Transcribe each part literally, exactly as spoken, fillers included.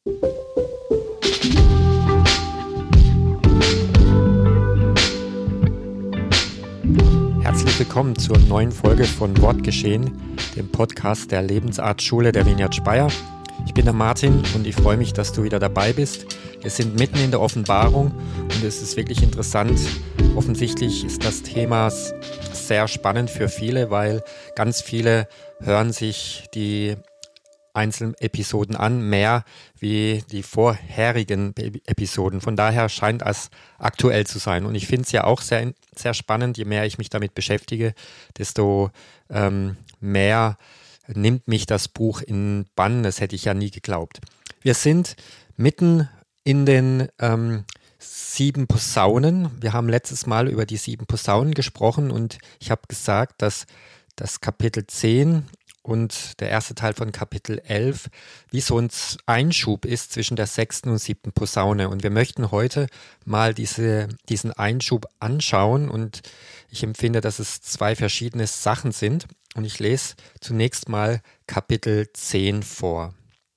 Herzlich willkommen zur neuen Folge von Wortgeschehen, dem Podcast der Lebensart-Schule der Vineyard Speyer. Ich bin der Martin und ich freue mich, dass du wieder dabei bist. Wir sind mitten in der Offenbarung und es ist wirklich interessant. Offensichtlich ist das Thema sehr spannend für viele, weil ganz viele hören sich die einzelnen Episoden an, mehr wie die vorherigen Episoden. Von daher scheint es aktuell zu sein. Und ich finde es ja auch sehr, sehr spannend. Je mehr ich mich damit beschäftige, desto ähm, mehr nimmt mich das Buch in Bann. Das hätte ich ja nie geglaubt. Wir sind mitten in den ähm, sieben Posaunen. Wir haben letztes Mal über die sieben Posaunen gesprochen und ich habe gesagt, dass das Kapitel zehn und der erste Teil von Kapitel elf wie so ein Einschub ist zwischen der sechsten und siebten Posaune. Und wir möchten heute mal diese, diesen Einschub anschauen und ich empfinde, dass es zwei verschiedene Sachen sind. Und ich lese zunächst mal Kapitel zehn vor.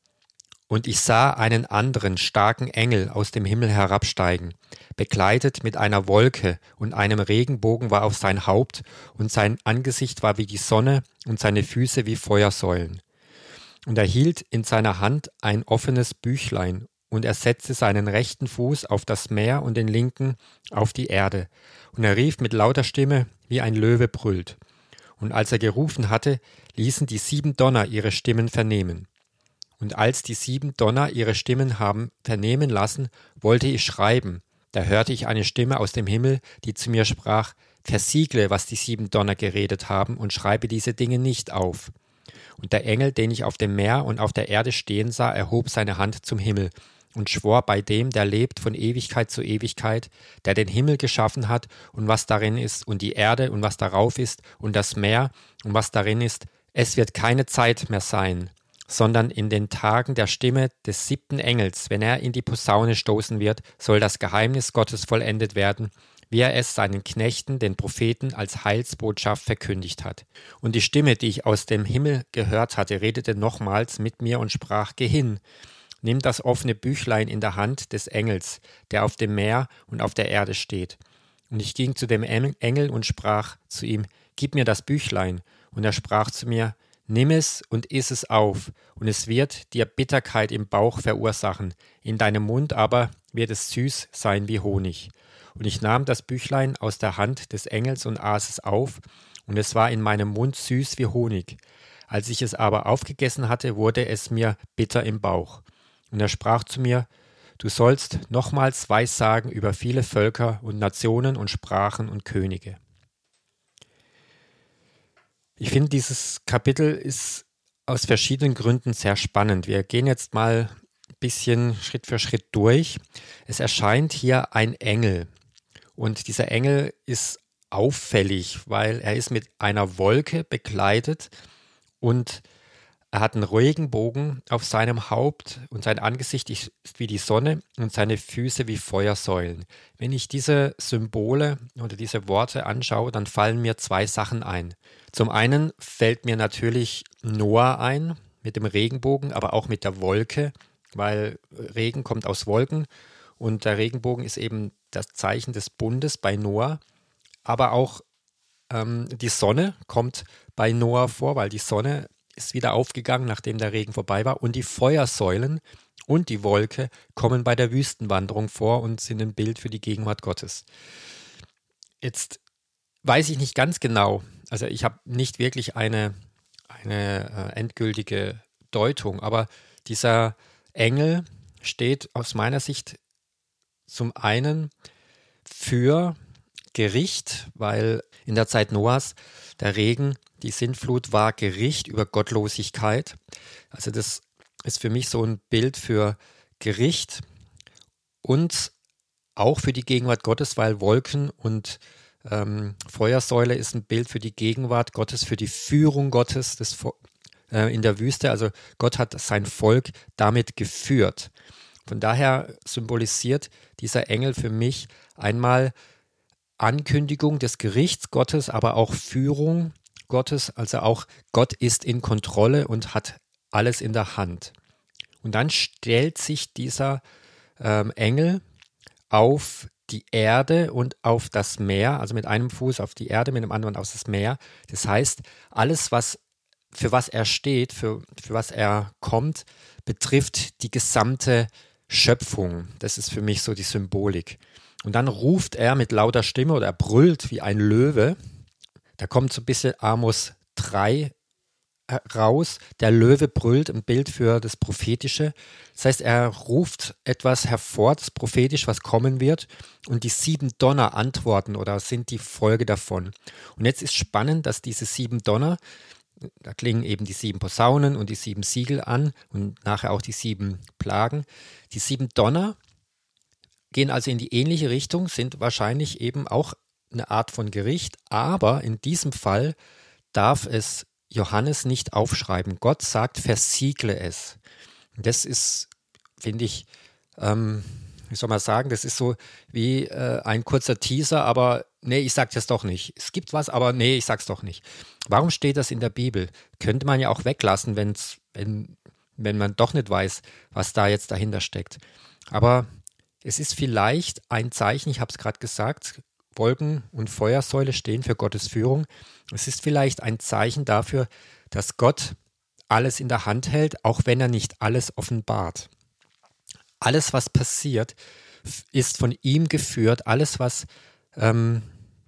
Und ich sah einen anderen starken Engel aus dem Himmel herabsteigen, bekleidet mit einer Wolke, und einem Regenbogen war auf sein Haupt, und sein Angesicht war wie die Sonne, und seine Füße wie Feuersäulen. Und er hielt in seiner Hand ein offenes Büchlein, und er setzte seinen rechten Fuß auf das Meer und den linken auf die Erde. Und er rief mit lauter Stimme, wie ein Löwe brüllt. Und als er gerufen hatte, ließen die sieben Donner ihre Stimmen vernehmen. Und als die sieben Donner ihre Stimmen haben vernehmen lassen, wollte ich schreiben. Da hörte ich eine Stimme aus dem Himmel, die zu mir sprach: Versiegle, was die sieben Donner geredet haben, und schreibe diese Dinge nicht auf. Und der Engel, den ich auf dem Meer und auf der Erde stehen sah, erhob seine Hand zum Himmel und schwor bei dem, der lebt von Ewigkeit zu Ewigkeit, der den Himmel geschaffen hat und was darin ist, und die Erde und was darauf ist, und das Meer und was darin ist: Es wird keine Zeit mehr sein, sondern in den Tagen der Stimme des siebten Engels, wenn er in die Posaune stoßen wird, soll das Geheimnis Gottes vollendet werden, wie er es seinen Knechten, den Propheten, als Heilsbotschaft verkündigt hat. Und die Stimme, die ich aus dem Himmel gehört hatte, redete nochmals mit mir und sprach: Geh hin, nimm das offene Büchlein in der Hand des Engels, der auf dem Meer und auf der Erde steht. Und ich ging zu dem Engel und sprach zu ihm: Gib mir das Büchlein. Und er sprach zu mir: Nimm es und iss es auf, und es wird dir Bitterkeit im Bauch verursachen, in deinem Mund aber wird es süß sein wie Honig. Und ich nahm das Büchlein aus der Hand des Engels und aß es auf, und es war in meinem Mund süß wie Honig. Als ich es aber aufgegessen hatte, wurde es mir bitter im Bauch. Und er sprach zu mir: Du sollst nochmals Weissagen über viele Völker und Nationen und Sprachen und Könige. Ich finde, dieses Kapitel ist aus verschiedenen Gründen sehr spannend. Wir gehen jetzt mal ein bisschen Schritt für Schritt durch. Es erscheint hier ein Engel und dieser Engel ist auffällig, weil er ist mit einer Wolke bekleidet und er hat einen Regenbogen auf seinem Haupt und sein Angesicht ist wie die Sonne und seine Füße wie Feuersäulen. Wenn ich diese Symbole oder diese Worte anschaue, dann fallen mir zwei Sachen ein. Zum einen fällt mir natürlich Noah ein mit dem Regenbogen, aber auch mit der Wolke, weil Regen kommt aus Wolken und der Regenbogen ist eben das Zeichen des Bundes bei Noah. Aber auch ähm, die Sonne kommt bei Noah vor, weil die Sonne ist wieder aufgegangen, nachdem der Regen vorbei war. Und die Feuersäulen und die Wolke kommen bei der Wüstenwanderung vor und sind ein Bild für die Gegenwart Gottes. Jetzt weiß ich nicht ganz genau, also ich habe nicht wirklich eine, eine äh, endgültige Deutung, aber dieser Engel steht aus meiner Sicht zum einen für Gericht, weil in der Zeit Noahs der Regen, die Sintflut war Gericht über Gottlosigkeit. Also das ist für mich so ein Bild für Gericht und auch für die Gegenwart Gottes, weil Wolken und ähm, Feuersäule ist ein Bild für die Gegenwart Gottes, für die Führung Gottes des, äh, in der Wüste. Also Gott hat sein Volk damit geführt. Von daher symbolisiert dieser Engel für mich einmal Ankündigung des Gerichts Gottes, aber auch Führung Gottes, also auch Gott ist in Kontrolle und hat alles in der Hand. Und dann stellt sich dieser ähm, Engel auf die Erde und auf das Meer, also mit einem Fuß auf die Erde, mit dem anderen auf das Meer. Das heißt, alles, was für was er steht, für, für was er kommt, betrifft die gesamte Schöpfung. Das ist für mich so die Symbolik. Und dann ruft er mit lauter Stimme oder er brüllt wie ein Löwe. Da kommt so ein bisschen Amos drei raus. Der Löwe brüllt, ein Bild für das Prophetische. Das heißt, er ruft etwas hervor, das prophetisch, was kommen wird. Und die sieben Donner antworten oder sind die Folge davon. Und jetzt ist spannend, dass diese sieben Donner, da klingen eben die sieben Posaunen und die sieben Siegel an und nachher auch die sieben Plagen. Die sieben Donner gehen also in die ähnliche Richtung, sind wahrscheinlich eben auch eine Art von Gericht, aber in diesem Fall darf es Johannes nicht aufschreiben. Gott sagt, versiegle es. Das ist, finde ich, ähm, wie soll man sagen, das ist so wie äh, ein kurzer Teaser, aber nee, ich sage das doch nicht. Es gibt was, aber nee, ich sag's doch nicht. Warum steht das in der Bibel? Könnte man ja auch weglassen, wenn's, wenn, wenn man doch nicht weiß, was da jetzt dahinter steckt. Aber es ist vielleicht ein Zeichen, ich habe es gerade gesagt, Wolken und Feuersäule stehen für Gottes Führung. Es ist vielleicht ein Zeichen dafür, dass Gott alles in der Hand hält, auch wenn er nicht alles offenbart. Alles, was passiert, ist von ihm geführt. Alles, was ähm,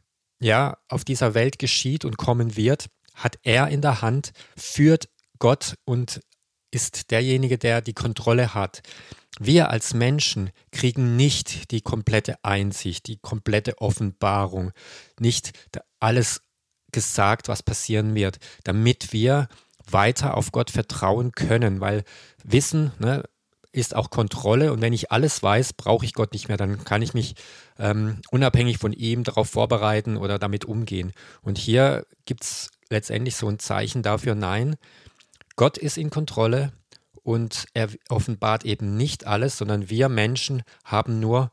ja, auf dieser Welt geschieht und kommen wird, hat er in der Hand, führt Gott und ist derjenige, der die Kontrolle hat. Wir als Menschen kriegen nicht die komplette Einsicht, die komplette Offenbarung, nicht alles gesagt, was passieren wird, damit wir weiter auf Gott vertrauen können, weil Wissen, ne, ist auch Kontrolle und wenn ich alles weiß, brauche ich Gott nicht mehr, dann kann ich mich ähm, unabhängig von ihm darauf vorbereiten oder damit umgehen. Und hier gibt es letztendlich so ein Zeichen dafür, nein, Gott ist in Kontrolle und er offenbart eben nicht alles, sondern wir Menschen haben nur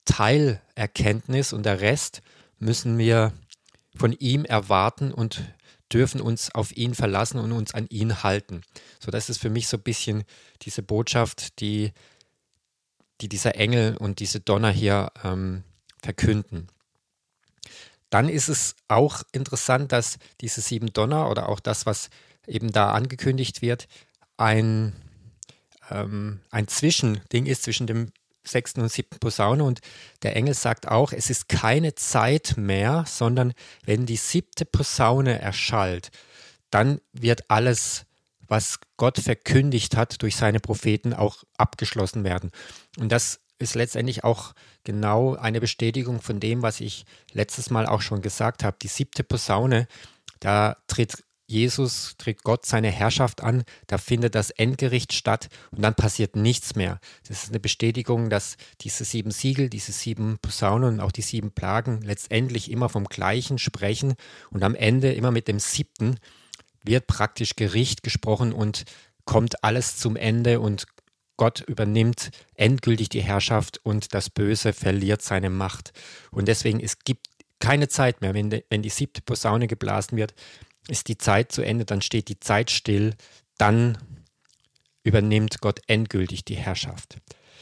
Teilerkenntnis und der Rest müssen wir von ihm erwarten und dürfen uns auf ihn verlassen und uns an ihn halten. So, das ist für mich so ein bisschen diese Botschaft, die, die dieser Engel und diese Donner hier ähm, verkünden. Dann ist es auch interessant, dass diese sieben Donner oder auch das, was eben da angekündigt wird, ein, ähm, ein Zwischending ist zwischen dem sechsten und siebten Posaune und der Engel sagt auch, es ist keine Zeit mehr, sondern wenn die siebte Posaune erschallt, dann wird alles, was Gott verkündigt hat durch seine Propheten, auch abgeschlossen werden. Und das ist letztendlich auch genau eine Bestätigung von dem, was ich letztes Mal auch schon gesagt habe. Die siebte Posaune, da tritt Jesus, tritt Gott seine Herrschaft an, da findet das Endgericht statt und dann passiert nichts mehr. Das ist eine Bestätigung, dass diese sieben Siegel, diese sieben Posaunen und auch die sieben Plagen letztendlich immer vom Gleichen sprechen und am Ende immer mit dem siebten wird praktisch Gericht gesprochen und kommt alles zum Ende und Gott übernimmt endgültig die Herrschaft und das Böse verliert seine Macht. Und deswegen, es gibt keine Zeit mehr, wenn, de, wenn die siebte Posaune geblasen wird, ist die Zeit zu Ende, dann steht die Zeit still, dann übernimmt Gott endgültig die Herrschaft.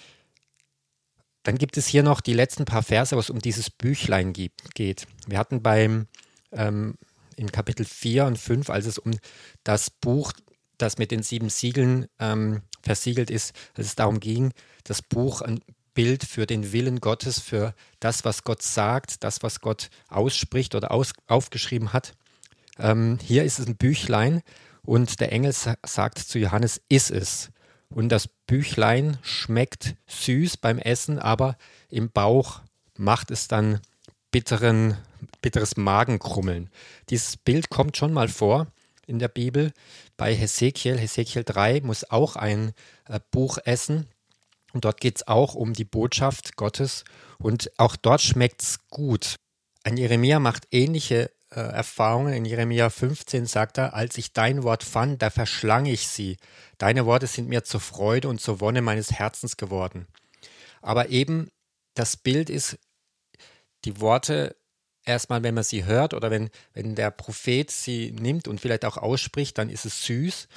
Dann gibt es hier noch die letzten paar Verse, wo es um dieses Büchlein geht. Wir hatten beim ähm, in Kapitel vier und fünf, als es um das Buch, das mit den sieben Siegeln ähm, versiegelt ist, als es darum ging, das Buch ein Bild für den Willen Gottes, für das, was Gott sagt, das, was Gott ausspricht oder aus, aufgeschrieben hat. Ähm, hier ist es ein Büchlein und der Engel sa- sagt zu Johannes, iss es. Und das Büchlein schmeckt süß beim Essen, aber im Bauch macht es dann bitteren, bitteres Magenkrummeln. Dieses Bild kommt schon mal vor in der Bibel. Bei Hesekiel, Hesekiel drei muss auch ein äh, Buch essen. Und dort geht es auch um die Botschaft Gottes. Und auch dort schmeckt es gut. Ein Jeremia macht ähnliche äh, Erfahrungen. In Jeremia fünfzehn sagt er, als ich dein Wort fand, da verschlang ich sie. Deine Worte sind mir zur Freude und zur Wonne meines Herzens geworden. Aber eben das Bild ist, die Worte erstmal, wenn man sie hört oder wenn, wenn der Prophet sie nimmt und vielleicht auch ausspricht, dann ist es süß.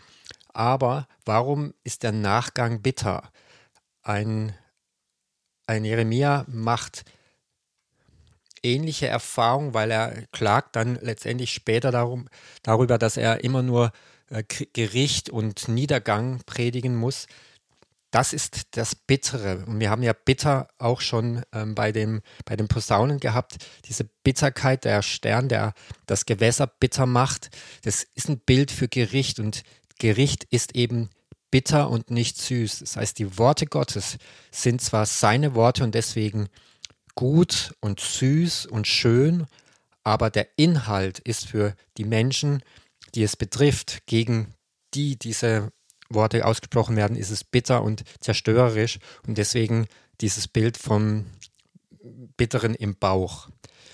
Aber warum ist der Nachgang bitter? Ein, ein Jeremia macht ähnliche Erfahrungen, weil er klagt dann letztendlich später darum, darüber, dass er immer nur äh, Gericht und Niedergang predigen muss. Das ist das Bittere. Und wir haben ja bitter auch schon ähm, bei, dem, bei den Posaunen gehabt. Diese Bitterkeit, der Stern, der das Gewässer bitter macht, das ist ein Bild für Gericht. Und Gericht ist eben bitter und nicht süß. Das heißt, die Worte Gottes sind zwar seine Worte und deswegen gut und süß und schön, aber der Inhalt ist für die Menschen, die es betrifft, gegen die diese Worte ausgesprochen werden, ist es bitter und zerstörerisch und deswegen dieses Bild vom Bitteren im Bauch.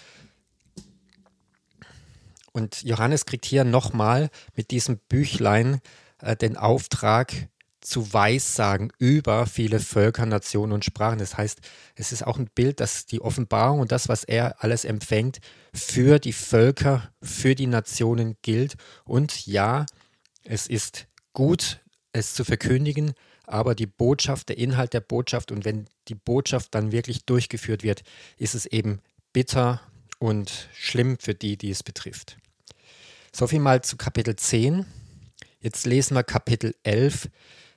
Und Johannes kriegt hier nochmal mit diesem Büchlein äh, den Auftrag zu Weissagen über viele Völker, Nationen und Sprachen. Das heißt, es ist auch ein Bild, dass die Offenbarung und das, was er alles empfängt, für die Völker, für die Nationen gilt. Und ja, es ist gut, es zu verkündigen, aber die Botschaft, der Inhalt der Botschaft und wenn die Botschaft dann wirklich durchgeführt wird, ist es eben bitter und schlimm für die, die es betrifft. So viel mal zu Kapitel zehn. Jetzt lesen wir Kapitel elf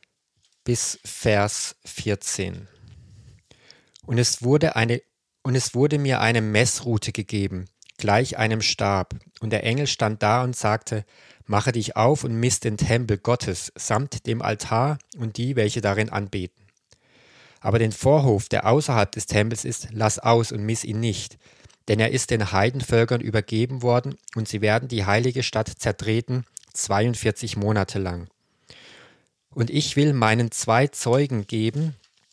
bis Vers vierzehn. Und es wurde eine, und es wurde mir eine Messrute gegeben, gleich einem Stab. Und der Engel stand da und sagte, mache dich auf und miss den Tempel Gottes, samt dem Altar und die, welche darin anbeten. Aber den Vorhof, der außerhalb des Tempels ist, lass aus und miss ihn nicht, denn er ist den Heidenvölkern übergeben worden und sie werden die heilige Stadt zertreten, zweiundvierzig Monate lang. Und ich will meinen zwei Zeugen geben,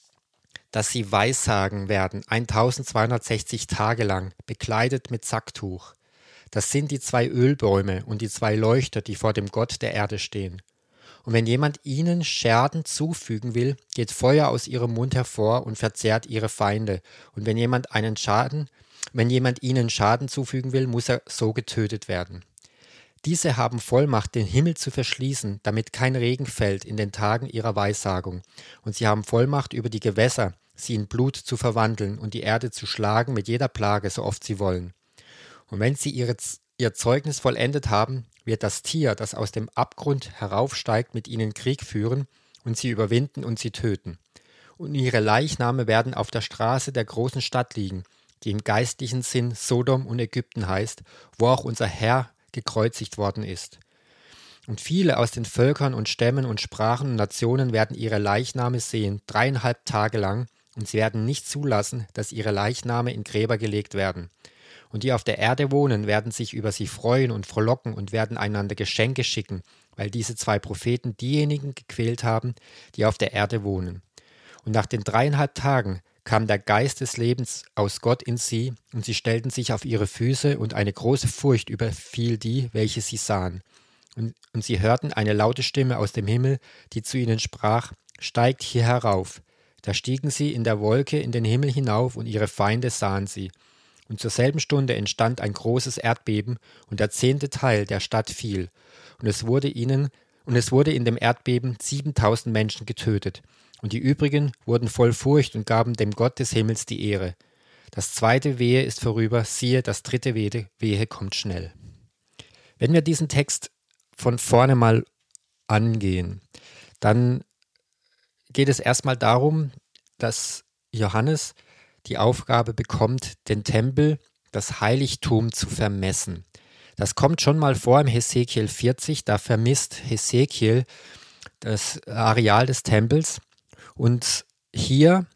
dass sie Weissagen werden, eintausendzweihundertsechzig Tage lang, bekleidet mit Sacktuch. Das sind die zwei Ölbäume und die zwei Leuchter, die vor dem Gott der Erde stehen. Und wenn jemand ihnen Schaden zufügen will, geht Feuer aus ihrem Mund hervor und verzehrt ihre Feinde. Und wenn jemand einen Schaden, wenn jemand ihnen Schaden zufügen will, muss er so getötet werden. Diese haben Vollmacht, den Himmel zu verschließen, damit kein Regen fällt in den Tagen ihrer Weissagung. Und sie haben Vollmacht über die Gewässer, sie in Blut zu verwandeln und die Erde zu schlagen mit jeder Plage, so oft sie wollen. Und wenn sie ihre, ihr Zeugnis vollendet haben, wird das Tier, das aus dem Abgrund heraufsteigt, mit ihnen Krieg führen und sie überwinden und sie töten. Und ihre Leichname werden auf der Straße der großen Stadt liegen, die im geistlichen Sinn Sodom und Ägypten heißt, wo auch unser Herr gekreuzigt worden ist. Und viele aus den Völkern und Stämmen und Sprachen und Nationen werden ihre Leichname sehen, dreieinhalb Tage lang, und sie werden nicht zulassen, dass ihre Leichname in Gräber gelegt werden. Und die auf der Erde wohnen, werden sich über sie freuen und frohlocken und werden einander Geschenke schicken, weil diese zwei Propheten diejenigen gequält haben, die auf der Erde wohnen. Und nach den dreieinhalb Tagen kam der Geist des Lebens aus Gott in sie, und sie stellten sich auf ihre Füße, und eine große Furcht überfiel die, welche sie sahen. Und, und sie hörten eine laute Stimme aus dem Himmel, die zu ihnen sprach, steigt hier herauf. Da stiegen sie in der Wolke in den Himmel hinauf, und ihre Feinde sahen sie. Und zur selben Stunde entstand ein großes Erdbeben, und der zehnte Teil der Stadt fiel. Und es wurde ihnen, und es wurde in dem Erdbeben siebentausend Menschen getötet. Und die übrigen wurden voll Furcht und gaben dem Gott des Himmels die Ehre. Das zweite Wehe ist vorüber, siehe, das dritte Wehe, Wehe kommt schnell. Wenn wir diesen Text von vorne mal angehen, dann geht es erstmal darum, dass Johannes die Aufgabe bekommt, den Tempel, das Heiligtum zu vermessen. Das kommt schon mal vor im Hesekiel vierzig, da vermisst Hesekiel das Areal des Tempels. Und hier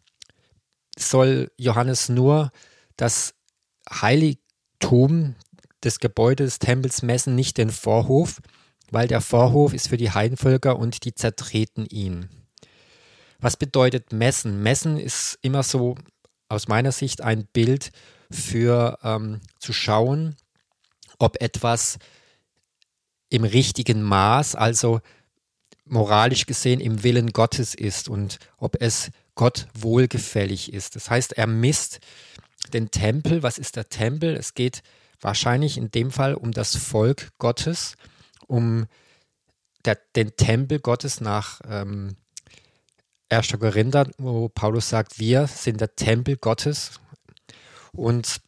soll Johannes nur das Heiligtum des Gebäudes des Tempels messen, nicht den Vorhof, weil der Vorhof ist für die Heidenvölker und die zertreten ihn. Was bedeutet messen? Messen ist immer so aus meiner Sicht ein Bild für ähm, zu schauen, ob etwas im richtigen Maß, also moralisch gesehen im Willen Gottes ist und ob es Gott wohlgefällig ist. Das heißt, er misst den Tempel. Was ist der Tempel? Es geht wahrscheinlich in dem Fall um das Volk Gottes, um der, den Tempel Gottes nach ähm, erster Korinther, wo Paulus sagt, wir sind der Tempel Gottes. Und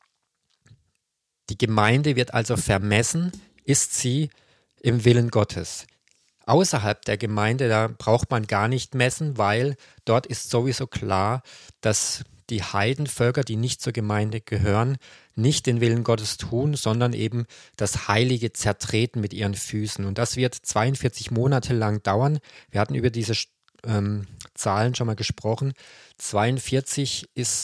die Gemeinde wird also vermessen, ist sie im Willen Gottes. Außerhalb der Gemeinde, da braucht man gar nicht messen, weil dort ist sowieso klar, dass die Heidenvölker, die nicht zur Gemeinde gehören, nicht den Willen Gottes tun, sondern eben das Heilige zertreten mit ihren Füßen. Und das wird zweiundvierzig Monate lang dauern. Wir hatten über diese ähm, Zahlen schon mal gesprochen. zweiundvierzig ist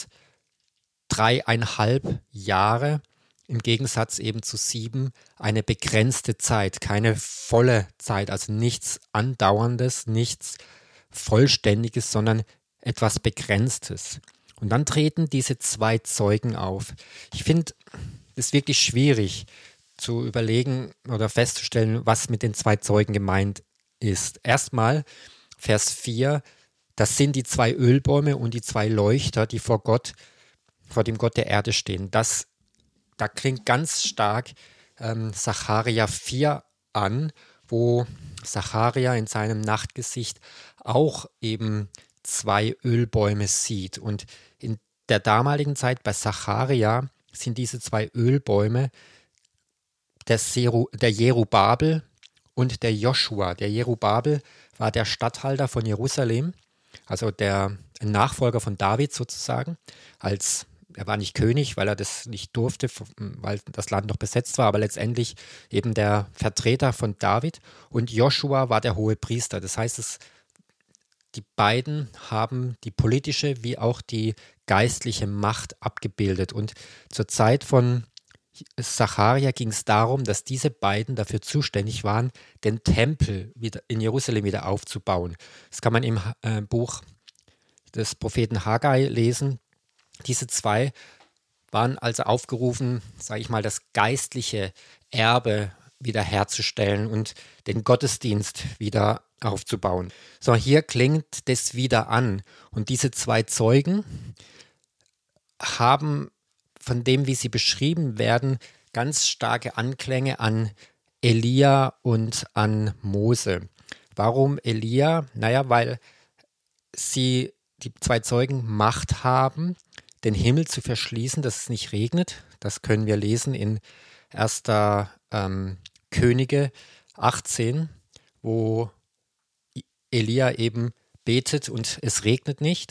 dreieinhalb Jahre. Im Gegensatz eben zu sieben eine begrenzte Zeit, keine volle Zeit, also nichts Andauerndes, nichts Vollständiges, sondern etwas Begrenztes. Und dann treten diese zwei Zeugen auf. Ich finde es wirklich schwierig zu überlegen oder festzustellen, was mit den zwei Zeugen gemeint ist. Erstmal Vers vier, das sind die zwei Ölbäume und die zwei Leuchter, die vor Gott, vor dem Gott der Erde stehen. Das Da klingt ganz stark ähm, Sacharja vier an, wo Sacharja in seinem Nachtgesicht auch eben zwei Ölbäume sieht. Und in der damaligen Zeit bei Sacharja sind diese zwei Ölbäume der, Seru, der Jerubabel und der Joschua. Der Jerubabel war der Statthalter von Jerusalem, also der Nachfolger von David sozusagen, als Er war nicht König, weil er das nicht durfte, weil das Land noch besetzt war, aber letztendlich eben der Vertreter von David. Und Joschua war der hohe Priester. Das heißt, es, die beiden haben die politische wie auch die geistliche Macht abgebildet. Und zur Zeit von Sacharja ging es darum, dass diese beiden dafür zuständig waren, den Tempel wieder in Jerusalem wieder aufzubauen. Das kann man im äh, Buch des Propheten Haggai lesen. Diese zwei waren also aufgerufen, sage ich mal, das geistliche Erbe wiederherzustellen und den Gottesdienst wieder aufzubauen. So, hier klingt das wieder an. Und diese zwei Zeugen haben, von dem, wie sie beschrieben werden, ganz starke Anklänge an Elia und an Mose. Warum Elia? Naja, weil sie, die zwei Zeugen, Macht haben, den Himmel zu verschließen, dass es nicht regnet. Das können wir lesen in erster Ähm, Könige achtzehn, wo Elia eben betet und es regnet nicht.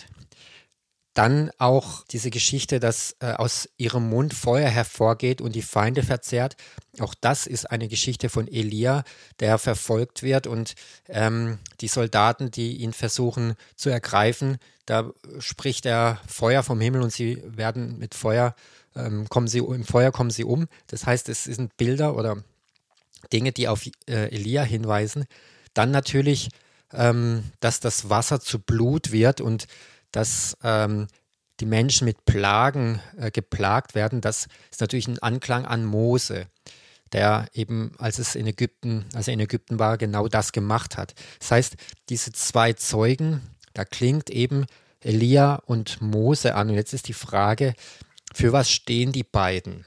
Dann auch diese Geschichte, dass äh, aus ihrem Mund Feuer hervorgeht und die Feinde verzehrt. Auch das ist eine Geschichte von Elia, der verfolgt wird und ähm, die Soldaten, die ihn versuchen zu ergreifen, da spricht er Feuer vom Himmel und sie werden mit Feuer, ähm, kommen sie, im Feuer kommen sie um. Das heißt, es sind Bilder oder Dinge, die auf äh, Elia hinweisen. Dann natürlich, ähm, dass das Wasser zu Blut wird und dass ähm, die Menschen mit Plagen äh, geplagt werden. Das ist natürlich ein Anklang an Mose, der eben, als es in Ägypten, als er in Ägypten war, genau das gemacht hat. Das heißt, diese zwei Zeugen, da klingt eben Elia und Mose an. Und jetzt ist die Frage, für was stehen die beiden?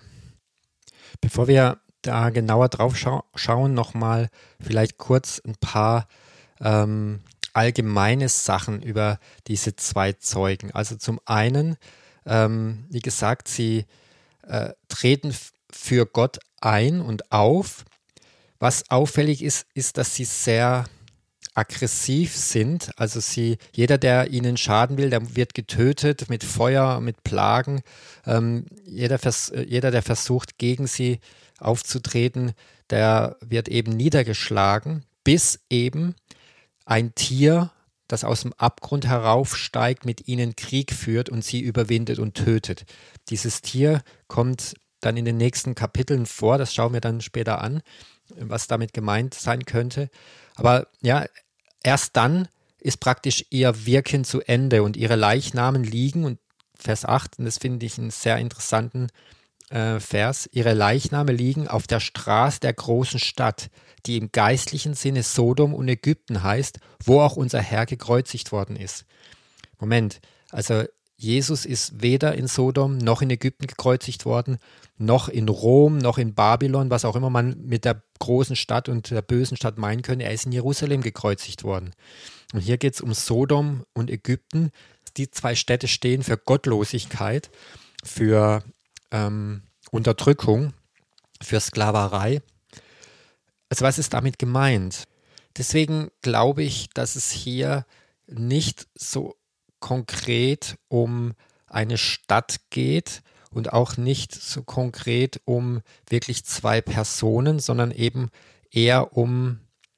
Bevor wir da genauer drauf schau- schauen, nochmal vielleicht kurz ein paar ähm, allgemeine Sachen über diese zwei Zeugen. Also zum einen, ähm, wie gesagt, sie äh, treten f- für Gott ein und auf. Was auffällig ist, ist, dass sie sehr aggressiv sind. Also sie, jeder, der ihnen schaden will, der wird getötet mit Feuer, mit Plagen. Ähm, jeder, vers- jeder, der versucht, gegen sie aufzutreten, der wird eben niedergeschlagen, bis eben ein Tier, das aus dem Abgrund heraufsteigt, mit ihnen Krieg führt und sie überwindet und tötet. Dieses Tier kommt dann in den nächsten Kapiteln vor, das schauen wir dann später an, was damit gemeint sein könnte. Aber ja, erst dann ist praktisch ihr Wirken zu Ende und ihre Leichnamen liegen, und Vers acht, und das finde ich einen sehr interessanten äh, Vers, ihre Leichname liegen auf der Straße der großen Stadt, die im geistlichen Sinne Sodom und Ägypten heißt, wo auch unser Herr gekreuzigt worden ist. Moment, also Jesus ist weder in Sodom noch in Ägypten gekreuzigt worden, noch in Rom, noch in Babylon, was auch immer man mit der großen Stadt und der bösen Stadt meinen könnte. Er ist in Jerusalem gekreuzigt worden. Und hier geht es um Sodom und Ägypten. Die zwei Städte stehen für Gottlosigkeit, für ähm, Unterdrückung, für Sklaverei. Also was ist damit gemeint? Deswegen glaube ich, dass es hier nicht so konkret um eine Stadt geht und auch nicht so konkret um wirklich zwei Personen, sondern eben eher um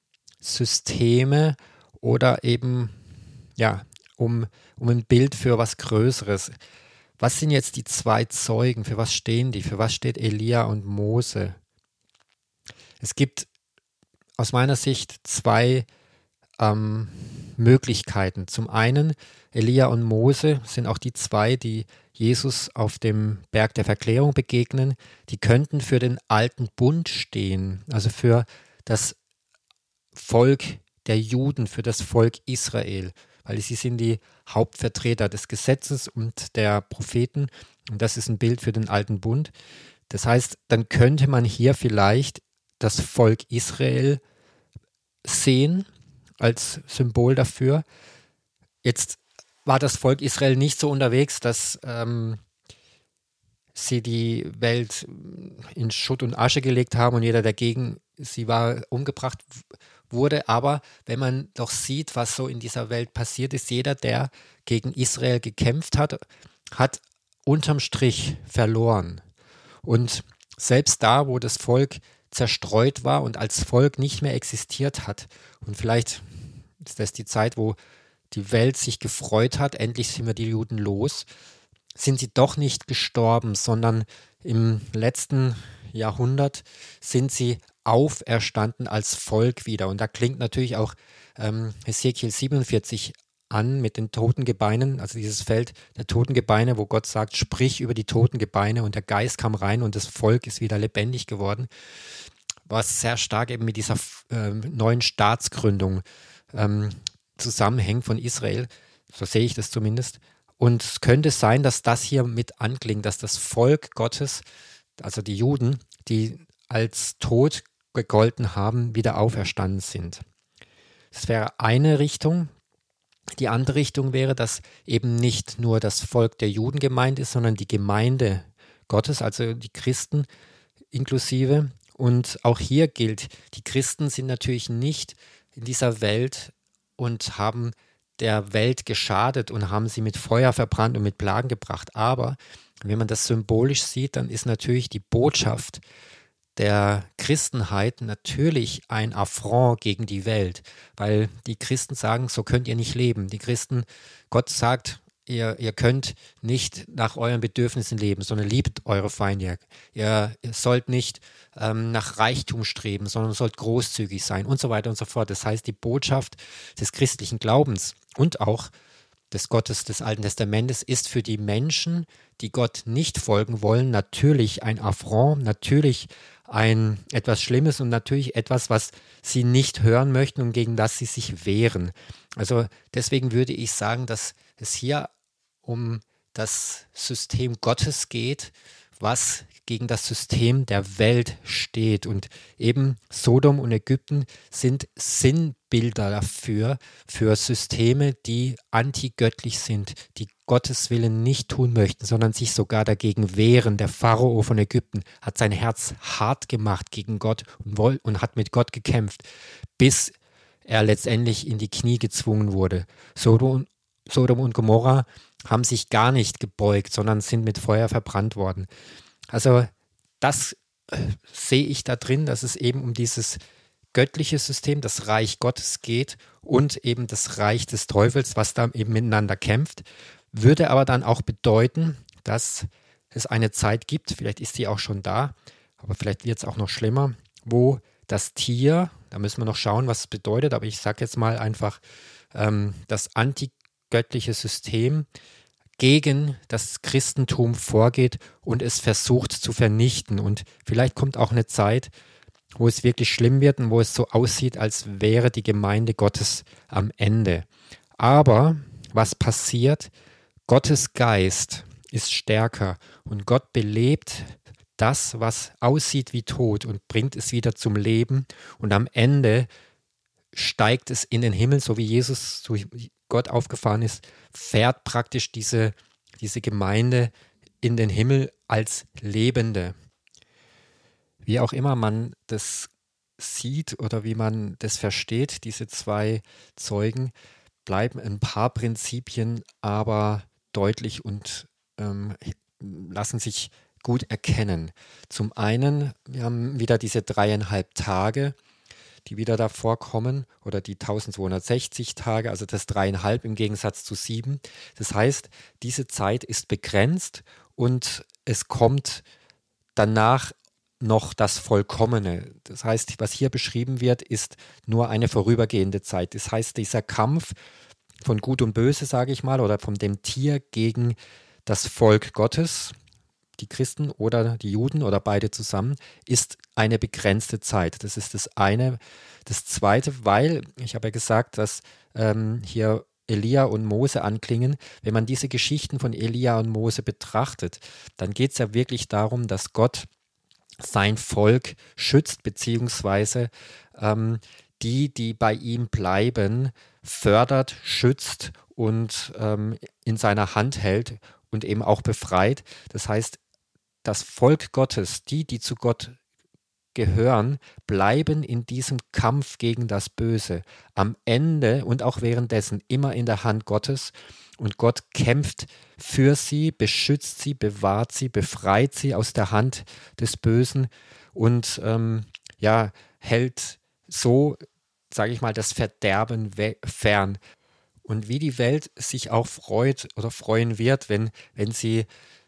Systeme oder eben ja, um, um ein Bild für was Größeres. Was sind jetzt die zwei Zeugen? Für was stehen die? Für was steht Elia und Mose? Es gibt aus meiner Sicht zwei ähm, Möglichkeiten. Zum einen, Elia und Mose sind auch die zwei, die Jesus auf dem Berg der Verklärung begegnen. Die könnten für den alten Bund stehen, also für das Volk der Juden, für das Volk Israel, weil sie sind die Hauptvertreter des Gesetzes und der Propheten und das ist ein Bild für den alten Bund. Das heißt, dann könnte man hier vielleicht das Volk Israel sehen als Symbol dafür. Jetzt war das Volk Israel nicht so unterwegs, dass ähm, sie die Welt in Schutt und Asche gelegt haben und jeder, der gegen sie war, umgebracht wurde. Aber wenn man doch sieht, was so in dieser Welt passiert ist, jeder, der gegen Israel gekämpft hat, hat unterm Strich verloren. Und selbst da, wo das Volk zerstreut war und als Volk nicht mehr existiert hat, und vielleicht ist das die Zeit, wo die Welt sich gefreut hat, endlich sind wir die Juden los, sind sie doch nicht gestorben, sondern im letzten Jahrhundert sind sie auferstanden als Volk wieder. Und da klingt natürlich auch ähm, Hesekiel siebenundvierzig an mit den toten Gebeinen, also dieses Feld der toten Gebeine, wo Gott sagt, sprich über die toten Gebeine und der Geist kam rein und das Volk ist wieder lebendig geworden, was sehr stark eben mit dieser äh, neuen Staatsgründung ähm, zusammenhängt von Israel, so sehe ich das zumindest. Und es könnte sein, dass das hier mit anklingt, dass das Volk Gottes, also die Juden, die als tot gegolten haben, wieder auferstanden sind. Das wäre eine Richtung. Die andere Richtung wäre, dass eben nicht nur das Volk der Juden gemeint ist, sondern die Gemeinde Gottes, also die Christen inklusive. Und auch hier gilt, die Christen sind natürlich nicht in dieser Welt und haben der Welt geschadet und haben sie mit Feuer verbrannt und mit Plagen gebracht. Aber wenn man das symbolisch sieht, dann ist natürlich die Botschaft der Christenheit natürlich ein Affront gegen die Welt, weil die Christen sagen, so könnt ihr nicht leben. Die Christen, Gott sagt, ihr, ihr könnt nicht nach euren Bedürfnissen leben, sondern liebt eure Feinde. Ihr, ihr sollt nicht ähm, nach Reichtum streben, sondern sollt großzügig sein und so weiter und so fort. Das heißt, die Botschaft des christlichen Glaubens und auch des Gottes des Alten Testamentes ist für die Menschen, die Gott nicht folgen wollen, natürlich ein Affront, natürlich ein etwas Schlimmes und natürlich etwas, was sie nicht hören möchten und gegen das sie sich wehren. Also deswegen würde ich sagen, dass es hier um das System Gottes geht, was gegen das System der Welt steht. Und eben Sodom und Ägypten sind Sinnbilder dafür, für Systeme, die antigöttlich sind, die Gottes Willen nicht tun möchten, sondern sich sogar dagegen wehren. Der Pharao von Ägypten hat sein Herz hart gemacht gegen Gott und, woll- und hat mit Gott gekämpft, bis er letztendlich in die Knie gezwungen wurde. Sodom, Sodom und Gomorra haben sich gar nicht gebeugt, sondern sind mit Feuer verbrannt worden. Also das äh, sehe ich da drin, dass es eben um dieses göttliche System, das Reich Gottes geht und eben das Reich des Teufels, was da eben miteinander kämpft, würde aber dann auch bedeuten, dass es eine Zeit gibt, vielleicht ist die auch schon da, aber vielleicht wird es auch noch schlimmer, wo das Tier, da müssen wir noch schauen, was es bedeutet, aber ich sage jetzt mal einfach, ähm, das antigöttliche System gegen das Christentum vorgeht und es versucht zu vernichten. Und vielleicht kommt auch eine Zeit, wo es wirklich schlimm wird und wo es so aussieht, als wäre die Gemeinde Gottes am Ende. Aber was passiert? Gottes Geist ist stärker und Gott belebt das, was aussieht wie tot und bringt es wieder zum Leben und am Ende steigt es in den Himmel, so wie Jesus zu Gott aufgefahren ist, fährt praktisch diese, diese Gemeinde in den Himmel als Lebende. Wie auch immer man das sieht oder wie man das versteht, diese zwei Zeugen, bleiben ein paar Prinzipien aber deutlich und ähm, lassen sich gut erkennen. Zum einen, wir haben wieder diese dreieinhalb Tage, die wieder davor kommen, oder die eintausendzweihundertsechzig Tage, also das dreieinhalb im Gegensatz zu sieben. Das heißt, diese Zeit ist begrenzt und es kommt danach noch das Vollkommene. Das heißt, was hier beschrieben wird, ist nur eine vorübergehende Zeit. Das heißt, dieser Kampf von Gut und Böse, sage ich mal, oder von dem Tier gegen das Volk Gottes, die Christen oder die Juden oder beide zusammen, ist eine begrenzte Zeit. Das ist das eine. Das zweite, weil, ich habe ja gesagt, dass ähm, hier Elia und Mose anklingen. Wenn man diese Geschichten von Elia und Mose betrachtet, dann geht es ja wirklich darum, dass Gott sein Volk schützt, beziehungsweise ähm, die, die bei ihm bleiben, fördert, schützt und ähm, in seiner Hand hält und eben auch befreit. Das heißt, das Volk Gottes, die, die zu Gott gehören, bleiben in diesem Kampf gegen das Böse am Ende und auch währenddessen immer in der Hand Gottes. Und Gott kämpft für sie, beschützt sie, bewahrt sie, befreit sie aus der Hand des Bösen und ähm, ja, hält so, sage ich mal, das Verderben fern. Und wie die Welt sich auch freut oder freuen wird, wenn, wenn sie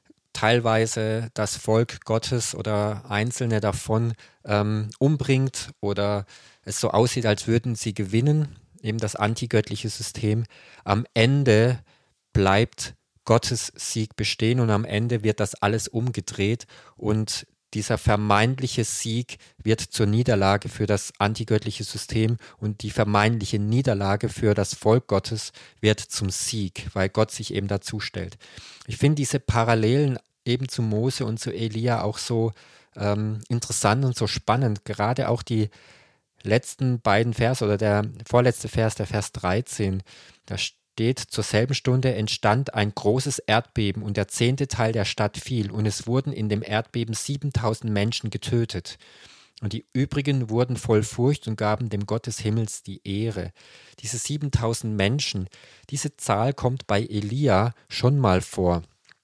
teilweise das Volk Gottes oder Einzelne davon ähm, umbringt oder es so aussieht, als würden sie gewinnen, eben das antigöttliche System. Am Ende bleibt Gottes Sieg bestehen und am Ende wird das alles umgedreht und dieser vermeintliche Sieg wird zur Niederlage für das antigöttliche System und die vermeintliche Niederlage für das Volk Gottes wird zum Sieg, weil Gott sich eben dazu stellt. Ich finde diese Parallelen eben zu Mose und zu Elia auch so ähm, interessant und so spannend. Gerade auch die letzten beiden Verse oder der vorletzte Vers, der Vers dreizehn, da steht, zur selben Stunde entstand ein großes Erdbeben und der zehnte Teil der Stadt fiel und es wurden in dem Erdbeben siebentausend Menschen getötet. Und die übrigen wurden voll Furcht und gaben dem Gott des Himmels die Ehre. Diese siebentausend Menschen, diese Zahl kommt bei Elia schon mal vor.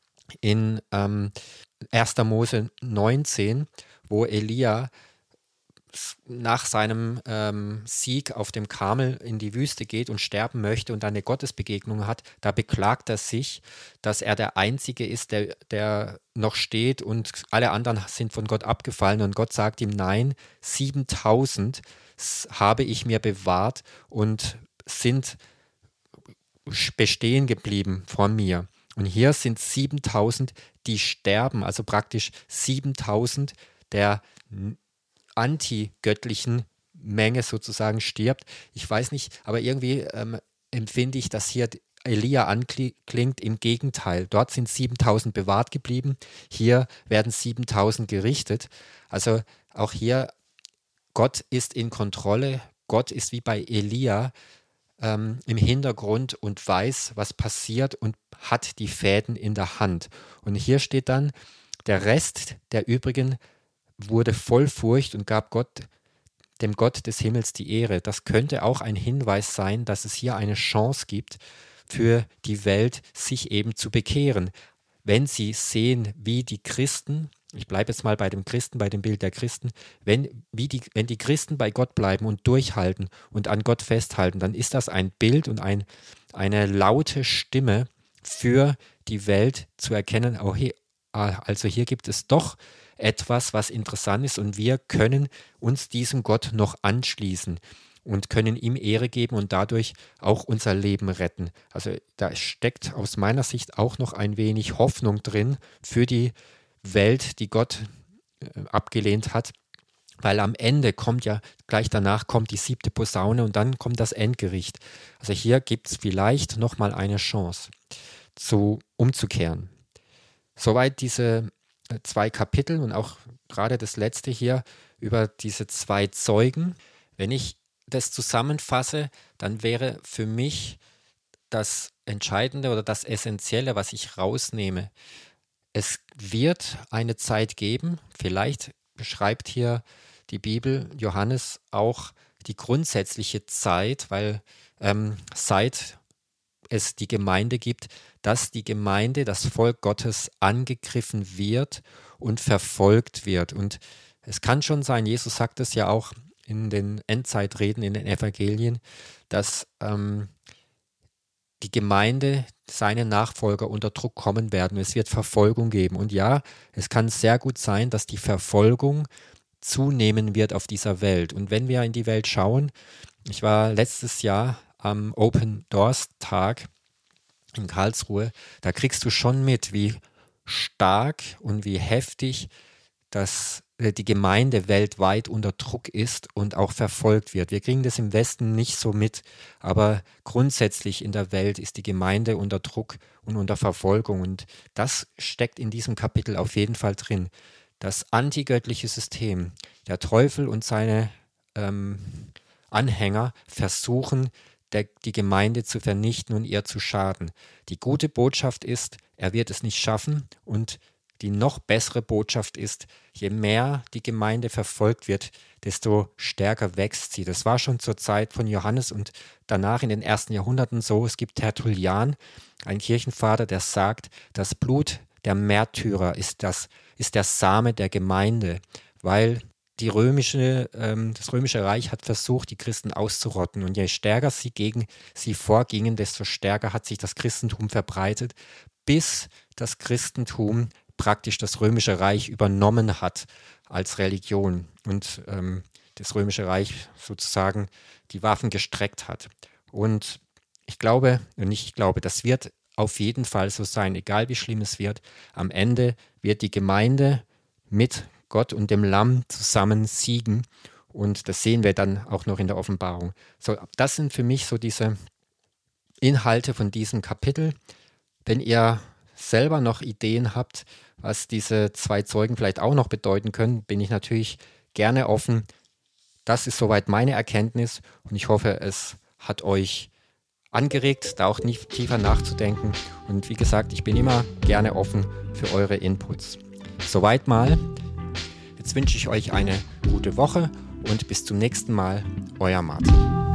In ähm, erster Mose neunzehn, wo Elia nach seinem ähm, Sieg auf dem Karmel in die Wüste geht und sterben möchte und eine Gottesbegegnung hat, da beklagt er sich, dass er der Einzige ist, der, der noch steht und alle anderen sind von Gott abgefallen und Gott sagt ihm, nein, siebentausend habe ich mir bewahrt und sind bestehen geblieben von mir. Und hier sind siebentausend, die sterben, also praktisch siebentausend der antigöttlichen Menge sozusagen stirbt. Ich weiß nicht, aber irgendwie ähm, empfinde ich, dass hier Elia anklingt. Im Gegenteil, dort sind siebentausend bewahrt geblieben, hier werden siebentausend gerichtet. Also auch hier, Gott ist in Kontrolle, Gott ist wie bei Elia ähm, im Hintergrund und weiß, was passiert und hat die Fäden in der Hand. Und hier steht dann, der Rest der übrigen wurde voll Furcht und gab Gott, dem Gott des Himmels die Ehre. Das könnte auch ein Hinweis sein, dass es hier eine Chance gibt für die Welt, sich eben zu bekehren. Wenn sie sehen, wie die Christen, ich bleibe jetzt mal bei dem Christen, bei dem Bild der Christen, wenn, wie die, wenn die Christen bei Gott bleiben und durchhalten und an Gott festhalten, dann ist das ein Bild und ein, eine laute Stimme für die Welt zu erkennen, oh hey, also hier gibt es doch etwas, was interessant ist und wir können uns diesem Gott noch anschließen und können ihm Ehre geben und dadurch auch unser Leben retten. Also da steckt aus meiner Sicht auch noch ein wenig Hoffnung drin für die Welt, die Gott äh, abgelehnt hat, weil am Ende kommt ja, gleich danach kommt die siebte Posaune und dann kommt das Endgericht. Also hier gibt es vielleicht nochmal eine Chance. zu, umzukehren. Soweit diese zwei Kapitel und auch gerade das letzte hier über diese zwei Zeugen. Wenn ich das zusammenfasse, dann wäre für mich das Entscheidende oder das Essentielle, was ich rausnehme, es wird eine Zeit geben, vielleicht beschreibt hier die Bibel, Johannes, auch die grundsätzliche Zeit, weil ähm, seit es die Gemeinde gibt, dass die Gemeinde, das Volk Gottes angegriffen wird und verfolgt wird. Und es kann schon sein, Jesus sagt es ja auch in den Endzeitreden, in den Evangelien, dass ähm, die Gemeinde, seine Nachfolger unter Druck kommen werden. Es wird Verfolgung geben. Und ja, es kann sehr gut sein, dass die Verfolgung zunehmen wird auf dieser Welt. Und wenn wir in die Welt schauen, ich war letztes Jahr am Open Doors Tag in Karlsruhe, da kriegst du schon mit, wie stark und wie heftig das, die Gemeinde weltweit unter Druck ist und auch verfolgt wird. Wir kriegen das im Westen nicht so mit, aber grundsätzlich in der Welt ist die Gemeinde unter Druck und unter Verfolgung. Und das steckt in diesem Kapitel auf jeden Fall drin. Das antigöttliche System, der Teufel und seine ähm, Anhänger versuchen, der, die Gemeinde zu vernichten und ihr zu schaden. Die gute Botschaft ist, er wird es nicht schaffen, und die noch bessere Botschaft ist, je mehr die Gemeinde verfolgt wird, desto stärker wächst sie. Das war schon zur Zeit von Johannes und danach in den ersten Jahrhunderten so. Es gibt Tertullian, ein Kirchenvater, der sagt, das Blut der Märtyrer ist, das, ist der Same der Gemeinde, weil die römische, ähm, das römische Reich hat versucht, die Christen auszurotten. Und je stärker sie gegen sie vorgingen, desto stärker hat sich das Christentum verbreitet, bis das Christentum praktisch das römische Reich übernommen hat als Religion und ähm, das römische Reich sozusagen die Waffen gestreckt hat. Und ich glaube, und nicht ich glaube, das wird auf jeden Fall so sein, egal wie schlimm es wird. Am Ende wird die Gemeinde mit Gott und dem Lamm zusammen siegen, und das sehen wir dann auch noch in der Offenbarung. So, das sind für mich so diese Inhalte von diesem Kapitel. Wenn ihr selber noch Ideen habt, was diese zwei Zeugen vielleicht auch noch bedeuten können, bin ich natürlich gerne offen. Das ist soweit meine Erkenntnis, und ich hoffe, es hat euch angeregt, da auch nicht tiefer nachzudenken. Und wie gesagt, ich bin immer gerne offen für eure Inputs. Soweit mal. Jetzt wünsche ich euch eine gute Woche und bis zum nächsten Mal, euer Martin.